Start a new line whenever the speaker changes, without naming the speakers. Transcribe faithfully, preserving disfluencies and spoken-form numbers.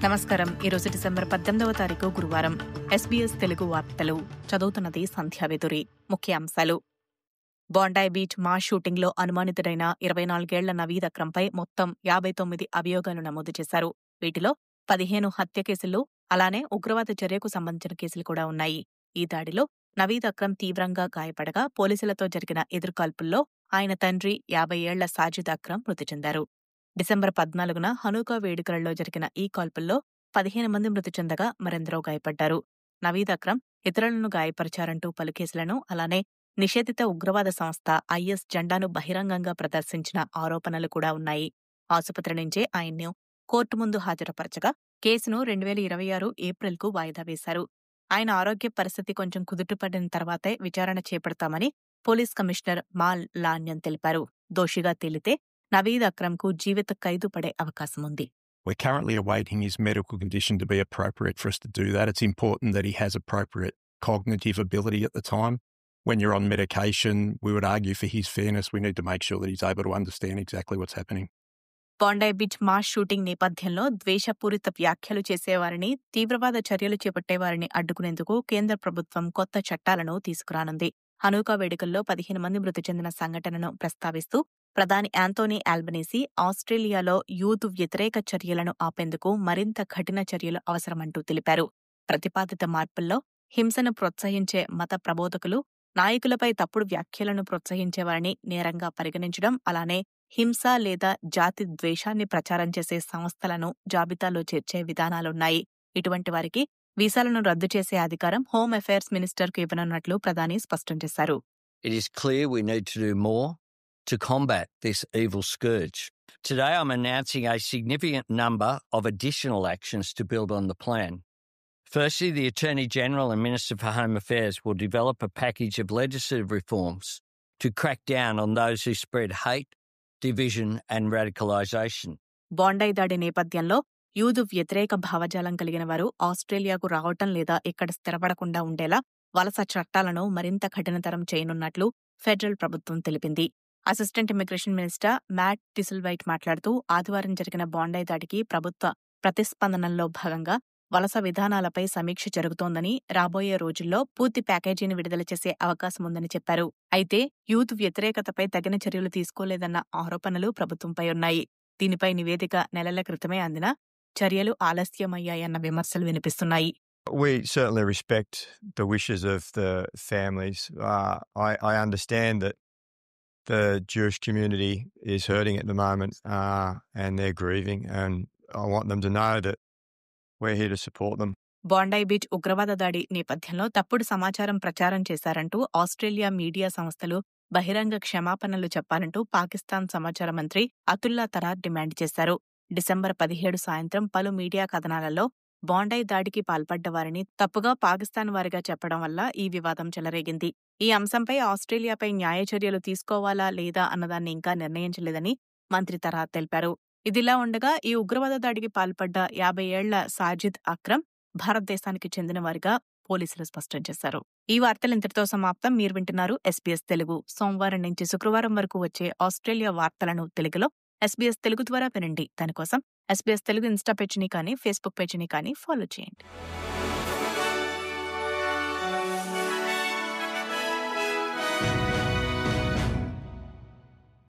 నమస్కారం. ఈరోజు డిసెంబర్ పద్దెనిమిదవ తారీఖు గురువారం. ఎస్బీఎస్ తెలుగు వార్తలు చదువుతున్నది సంధ్యావేదురి. ముఖ్యాంశాలు: బొండాయి బీచ్ మాస్ షూటింగ్లో అనుమానితుడైన ఇరవై నాలుగేళ్ల నవీద్ అక్రమ్పై మొత్తం యాభై తొమ్మిది అభియోగాలు నమోదు చేశారు. వీటిలో పదిహేను హత్య కేసులు, అలానే ఉగ్రవాద చర్యకు సంబంధించిన కేసులు కూడా ఉన్నాయి. ఈ దాడిలో నవీద్ అక్రమ్ తీవ్రంగా గాయపడగా పోలీసులతో జరిగిన ఎదురుకాల్పుల్లో ఆయన తండ్రి యాభై ఏళ్ల సాజిద్ అక్రమ్ మృతి చెందారు. డిసెంబర్ పద్నాలుగున హనూకా వేడుకలలో జరిగిన ఈ కాల్పుల్లో పదిహేను మంది మృతి చెందగా మరెందరో గాయపడ్డారు. నవీద్ అక్రమ్ ఇతరులను గాయపరిచారంటూ పలు కేసులను, అలానే నిషేధిత ఉగ్రవాద సంస్థ ఐఎస్ జెండాను బహిరంగంగా ప్రదర్శించిన ఆరోపణలు కూడా ఉన్నాయి. ఆసుపత్రి నుంచే ఆయన్ను కోర్టు ముందు హాజరుపరచగా కేసును రెండు వేల ఇరవై ఆరు ఏప్రిల్కు వాయిదా వేశారు. ఆయన ఆరోగ్య పరిస్థితి కొంచెం కుదుటపడిన తర్వాతే విచారణ చేపడతామని పోలీస్ కమిషనర్ మాల్ లాన్యన్ తెలిపారు. దోషిగా తేలితే నవీద్ అక్రమ్కు జీవిత ఖైదు పడే అవకాశం ఉంది.
We're currently awaiting his medical condition to be appropriate for us to do that. It's important that he has appropriate cognitive ability at the time. When you're on medication, we would argue for his fairness, we need to make sure that he's able to understand exactly what's happening.
Bondi beach mass shooting నేపథ్యంలో ద్వేషపూరిత వ్యాఖ్యలు చేసేవారిని, తీవ్రవాద చర్యలు చేపట్టేవారిని అడ్డుకునేందుకు కేంద్ర ప్రభుత్వం కొత్త చట్టాలను తీసుకురానుంది. హనూకా వేడుకల్లో పదిహేను మంది మృతి చెందిన సంఘటనను ప్రస్తావిస్తూ ప్రధాని యాంతోనీ ఆల్బనీసీ ఆస్ట్రేలియాలో యూత్ వ్యతిరేక చర్యలను ఆపేందుకు మరింత కఠిన చర్యలు అవసరమంటూ తెలిపారు. ప్రతిపాదిత మార్పుల్లో హింసను ప్రోత్సహించే మత ప్రబోధకులు, నాయకులపై తప్పుడు వ్యాఖ్యలను ప్రోత్సహించేవారిని నేరంగా పరిగణించడం, అలానే హింస లేదా జాతి ద్వేషాన్ని ప్రచారం చేసే సంస్థలను జాబితాలో చేర్చే విధానాలున్నాయి. ఇటువంటి వారికి వీసాలను రద్దు చేసే అధికారం హోమ్ అఫైర్స్ మినిస్టర్కు ఇవ్వనున్నట్లు ప్రధాని స్పష్టం చేశారు.
It is clear we need to do more to combat this evil scourge. Today I'm announcing a significant number of additional actions to build on the plan. Firstly, the Attorney-General and Minister for Home Affairs will develop a package of legislative reforms to crack down on those who spread hate, division and radicalisation.
బొండాయి దాడి నేపథ్యంలో యూదు వ్యతిరేక భావజాలం కలిగిన వారు ఆస్ట్రేలియాకు రావటం లేదా ఇక్కడ స్థిరపడకుండా ఉండేలా వలస చట్టాలను మరింత కఠినతరం చేయనున్నట్లు ఫెడరల్ ప్రభుత్వం తెలిపింది. Assistant immigration minister Matt Thistlethwaite మాట్లాడుతూ ఆదివారం జరిగిన బొండాయి దాడికి ప్రభుత్వ ప్రతిస్పందనల్లో భాగంగా వలస విధానాలపై సమీక్ష జరుగుతోందని, రాబోయే రోజుల్లో పూర్తి ప్యాకేజీని విడుదల చేసే అవకాశం ఉందని చెప్పారు. అయితే యూత్ వ్యతిరేకతపై తగిన చర్యలు తీసుకోలేదన్న ఆరోపణలు ప్రభుత్వంపై ఉన్నాయి. దీనిపై నివేదిక నెలల క్రితమే అందినా చర్యలు ఆలస్యమయ్యాయన్న విమర్శలు వినిపిస్తున్నాయి.
We certainly respect the wishes of the families. Uh, I, I understand that the Jewish community is hurting at the moment uh, and they're grieving, and I want them to know that we're here to support them.
Bondi beach ఉగ్రవాద దాడి నేపథ్యంలో తప్పుడు సమాచారం ప్రచారం చేశారంటూ Australia media సంస్థలు బహిరంగ క్షమాపణలు చెప్పాలంటూ పాకిస్తాన్ సమాచార మంత్రి అతుల్లా తరార్ డిమాండ్ చేశారు. డిసెంబర్ పదిహేడు సాయంత్రం పలు మీడియా కథనాలలో బొండాయి దాడికి పాల్పడ్డ వారిని తప్పుగా పాకిస్తాన్ వారిగా చెప్పడం వల్ల ఈ వివాదం చెలరేగింది. ఈ అంశంపై ఆస్ట్రేలియాపై న్యాయ చర్యలు తీసుకోవాలా లేదా అన్నదాన్ని ఇంకా నిర్ణయించలేదని మంత్రి తరార్ తెలిపారు. ఇదిలా ఉండగా ఈ ఉగ్రవాద దాడికి పాల్పడ్డ యాభై ఏళ్ల సాజిద్ అక్రమ్ భారతదేశానికి చెందిన వారిగా పోలీసులు స్పష్టం చేశారు. ఈ వార్తలు ఇంతటితో సమాప్తం. మీరు వింటున్నారు ఎస్బీఎస్ తెలుగు. సోమవారం నుంచి శుక్రవారం వరకు వచ్చే ఆస్ట్రేలియా వార్తలను తెలుగులో ఎస్బీఎస్ తెలుగు ద్వారా వినండి. దానికోసం ఎస్బీఎస్ తెలుగు ఇన్స్టా పేజీని కానీ ఫేస్బుక్ పేజీని కానీ ఫాలో చేయండి.